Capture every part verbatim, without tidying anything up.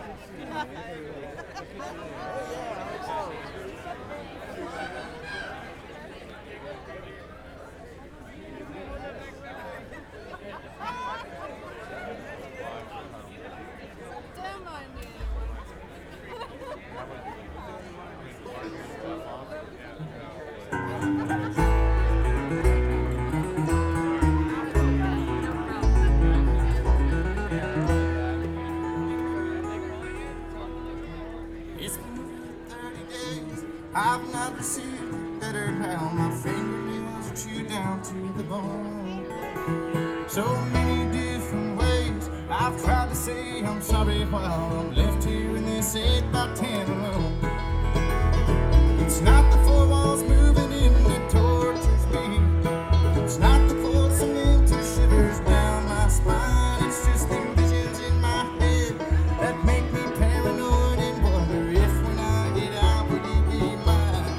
Don't mind me. It's been thirty days, I've not received a better now. My fingernails are chewed down to the bone. So many different ways I've tried to say I'm sorry while I'm left here in this eight by ten alone. It's not the four walls moving in that tortures me. It's not the cold cement that shivers down my spine. It's just them visions in my head that make me paranoid and wonder if when I get out would it be mine.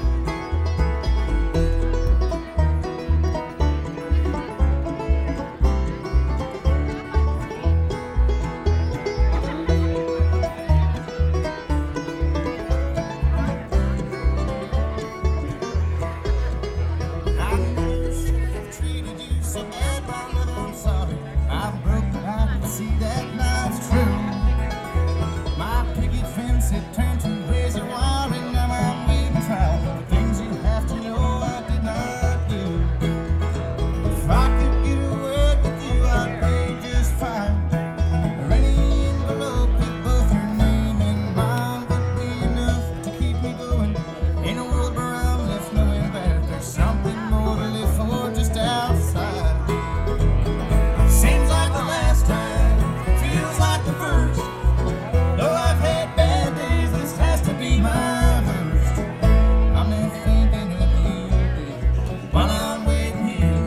I never should have treated you so bad, my love, I'm sorry. I'm broke, but I can see that now it's true. My picket fence had turned to razor wire, and now I'm waiting trial for things you have to know I did not do. If I could get a word with you, I'd pay just fine. Or any envelope with both your name and mine would be enough to keep me going. In a world where I'm left knowing that there's something more to live for just outside. Seems like the last time, feels like the first. Though I've had bad days, this has to be my worst. I'm not thinking of you, babe, while I'm waiting here.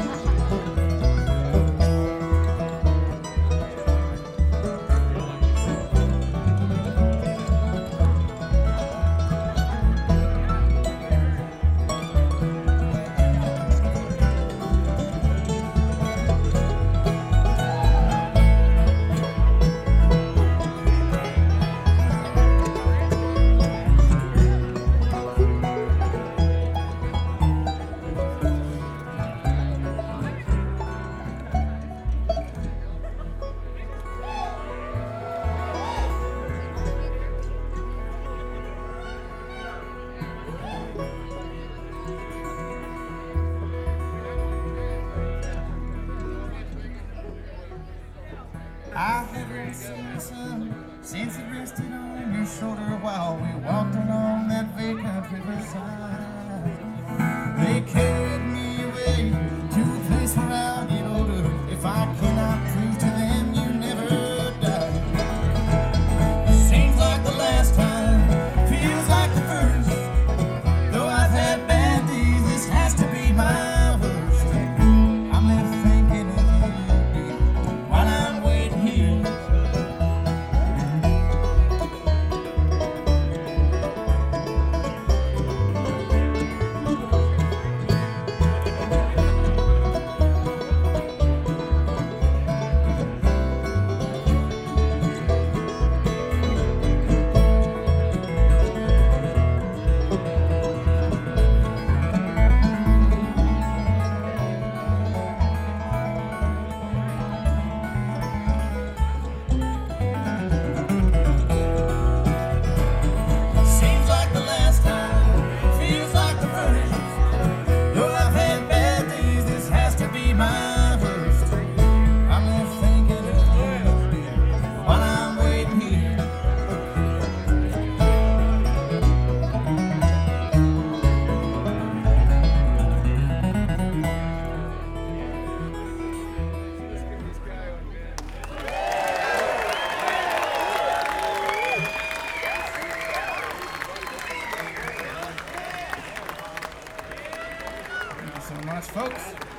I haven't seen the sun since it rested on your shoulder while we walked along that vacant riverside. They carried me away to a place where I'll get older. If I cannot prove to them you never died. Seems like the last time, feels like the first. Though I've had bad days, this has to be my worst. I'm left thinking of you, babe, while I'm waiting here. Seems like the last time, feels like the first. Though I've had bad days, this has to be my worst. I'm left thinking of you, babe, while I'm waiting here. Thank you so much, folks.